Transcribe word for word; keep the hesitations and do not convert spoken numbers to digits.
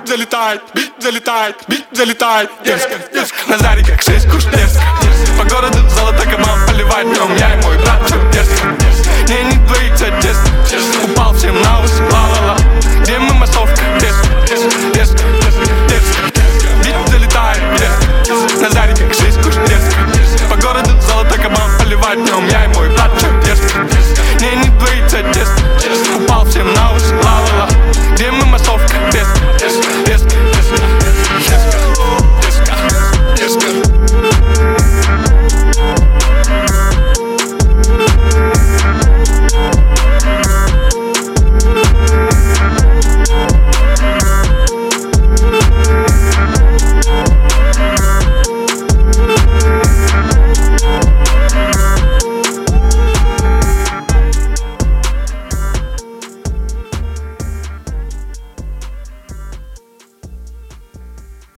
залетает, бит залетает, бит залетает. Дерзко, дерзко, на заре как шесть куш дерзко. По городу золото команд поливает днем. Я и мой